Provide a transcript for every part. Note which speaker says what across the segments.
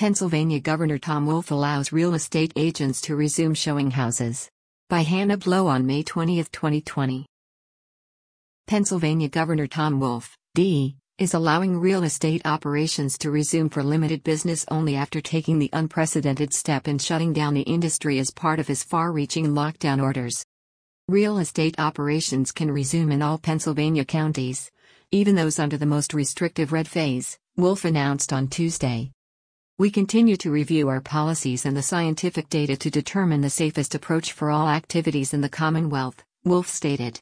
Speaker 1: Pennsylvania Governor Tom Wolf allows real estate agents to resume showing houses. By Hannah Blow on May 20, 2020. Pennsylvania Governor Tom Wolf, D., is allowing real estate operations to resume for limited business only after taking the unprecedented step in shutting down the industry as part of his far-reaching lockdown orders. Real estate operations can resume in all Pennsylvania counties, even those under the most restrictive red phase, Wolf announced on Tuesday. We continue to review our policies and the scientific data to determine the safest approach for all activities in the Commonwealth, Wolf stated.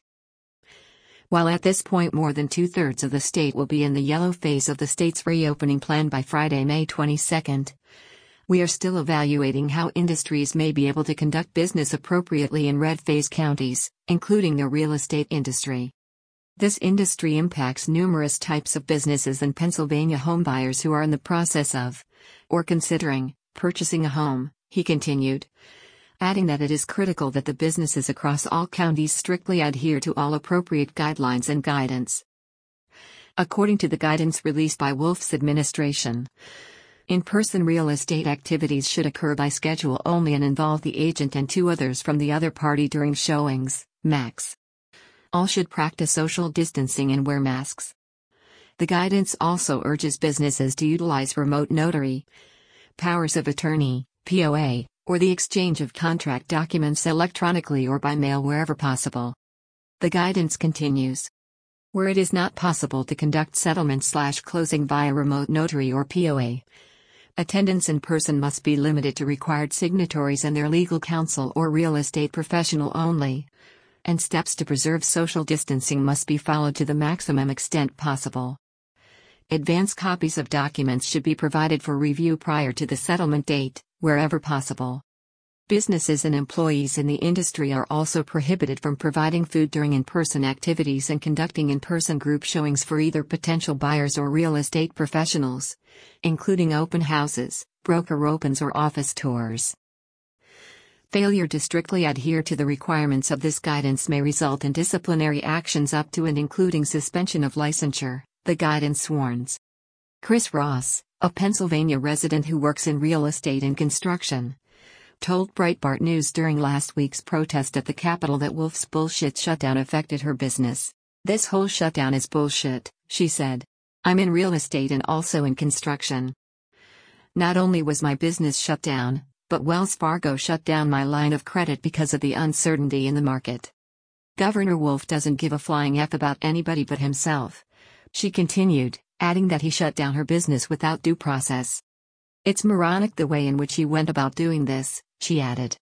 Speaker 1: While at this point more than two-thirds of the state will be in the yellow phase of the state's reopening plan by Friday, May 22, we are still evaluating how industries may be able to conduct business appropriately in red phase counties, including the real estate industry. This industry impacts numerous types of businesses and Pennsylvania homebuyers who are in the process of, or considering, purchasing a home, he continued, adding that it is critical that the businesses across all counties strictly adhere to all appropriate guidelines and guidance. According to the guidance released by Wolf's administration, in-person real estate activities should occur by schedule only and involve the agent and two others from the other party during showings, max. All should practice social distancing and wear masks. The guidance also urges businesses to utilize remote notary, powers of attorney, POA, or the exchange of contract documents electronically or by mail wherever possible. The guidance continues. Where it is not possible to conduct settlement/closing via remote notary or POA, attendance in person must be limited to required signatories and their legal counsel or real estate professional only, and steps to preserve social distancing must be followed to the maximum extent possible. Advance copies of documents should be provided for review prior to the settlement date, wherever possible. Businesses and employees in the industry are also prohibited from providing food during in-person activities and conducting in-person group showings for either potential buyers or real estate professionals, including open houses, broker opens or office tours. Failure to strictly adhere to the requirements of this guidance may result in disciplinary actions up to and including suspension of licensure, the guidance warns. Chris Ross, a Pennsylvania resident who works in real estate and construction, told Breitbart News during last week's protest at the Capitol that Wolf's bullshit shutdown affected her business. "This whole shutdown is bullshit," she said. "I'm in real estate and also in construction. Not only was my business shut down, but Wells Fargo shut down my line of credit because of the uncertainty in the market." Governor Wolf doesn't give a flying F about anybody but himself, she continued, adding that he shut down her business without due process. "It's moronic the way in which he went about doing this," she added.